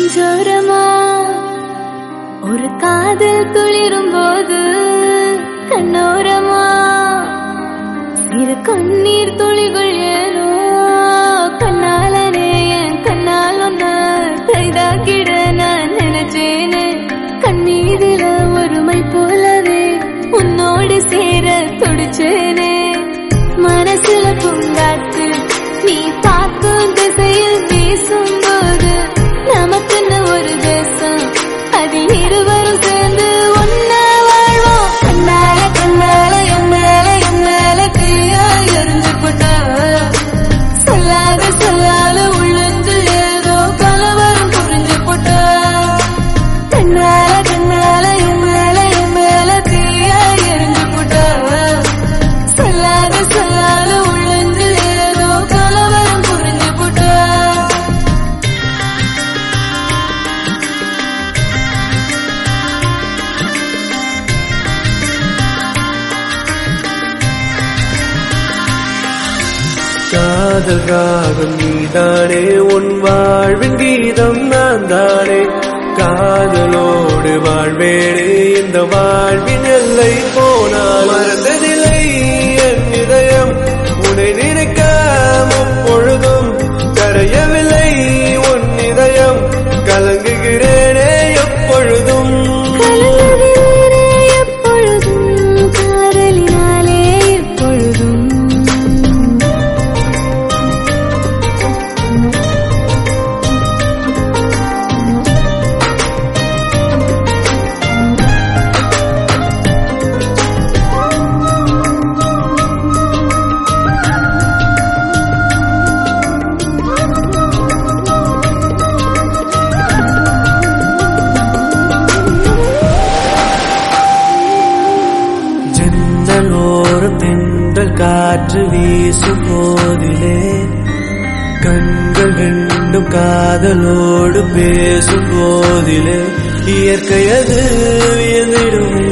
நெஞ்சோரமா ஒரு காதல் துளிரும் போது கண்ணோரமா சிறு கண்ணீர் துளிகள் ஏனோ கண்ணாலனே என் கண்ணால் ஒன்ன கைதாக்கிட நான் நினைச்சேனே கண்ணீரில ஒருமை போலவே உன்னோடு சேர துடிச்சேனே மனசுல பூங்காத்து நீ பார்க்கும் திசையில் வீசும்போது நமக்குன்னு ஒரு தேசம் அதில் இருவரும் சேர்ந்து ஒன்னா வாழ்வோம் கண்ணால கண்ணால எம்மேல தீயா எரிஞ்சு போட்டா சொல்லாத உள்ளந்து ஏதோ கலவரம் புரிஞ்சு போட்டா கண்ணால கண்ணால எம்மேல தீயா எரிஞ்சு போட்டா சொல்லாத உள்ளந்து ஏதோ கலவரம் புரிஞ்சு போட்டா காதல் ராகம் நீதானே உன் வாழ்வின் கீதம் நான் தானே காதலோடு வாழ்வேனே இந்த வாழ்வின் எல்லை போனால் மறந்ததில்லை என் இதயம் உன்னை நினைக்க முப்பொழுதும் கரையவில்லை உன் இதயம் கலங்குகிறேனே எப்பொழுதும் காதலினாலே எப்பொழுதும் தென்றல் காற்று வீசும் போதிலே கண்கள் ரெண்டும் காதலோடு பேசும் போதிலே இயற்கையது வியந்திடும்